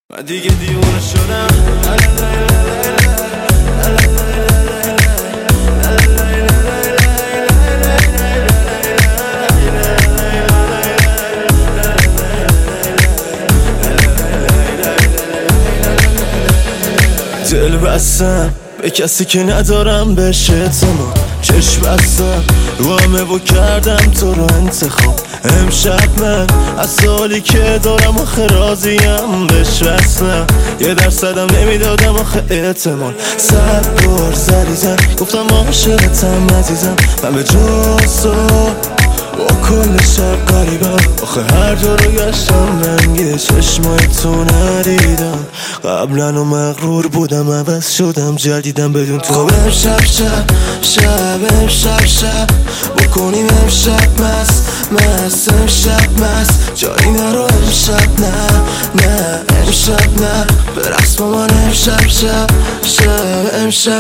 من دیگه دیوونه شدم. دل بستم به کسی که ندارم بهش اعتماد، چشم بستم رو همه و کردم تو رو انتخاب. امشب من از سالی که دارم آخه راضیم بهش وصلم، 1% نمیدادم آخه احتمال. 100 بار زدیدم گفتم عاشقتم عزیزم، من به جز تو با کل شب قریبم. آخه هر جا رو گشتم رنگ چشمای تو ندیدم. قبلا و مغرور بودم عوض شدم جدیدم بدون تو. خب امشب شب بکنیم امشب مست امشب مست جایی نرو امشب نه امشب نه به رقص با من امشب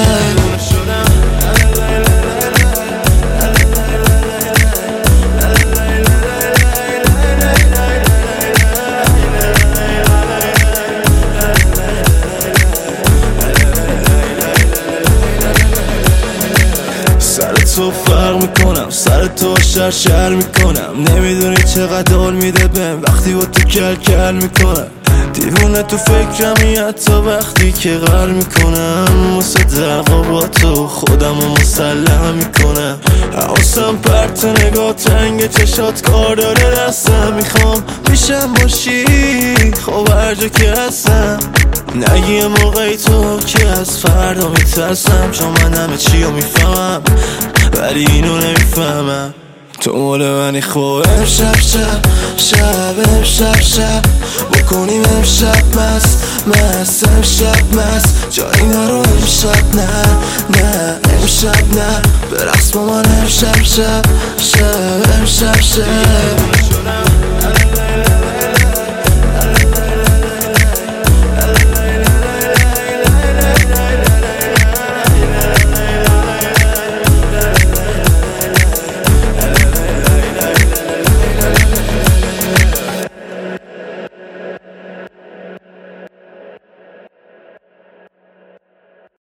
سر تو فرق میکنم، سر تو شر میکنم. نمیدونی چقدر حال میده بهم وقتی با تو کل میکنم. دیوونه تو فکرمی حتی وقتی که غر میکنم. مصدق با تو خودم رو مسلح میکنم. حواسم پرت نگاه تنگ چشات کار داره دستم. میخوام پیشم باشی خب هر جا که هستم. نگی موقعی تو که از فردا میترسم، چون من همه چی رو میفهمم ولی اینو نمیفهمم. تو مال منی خوب امشب شب بکنیم امشب مست امشب مست جایی نرو امشب نه امشب نه به رقص با من امشب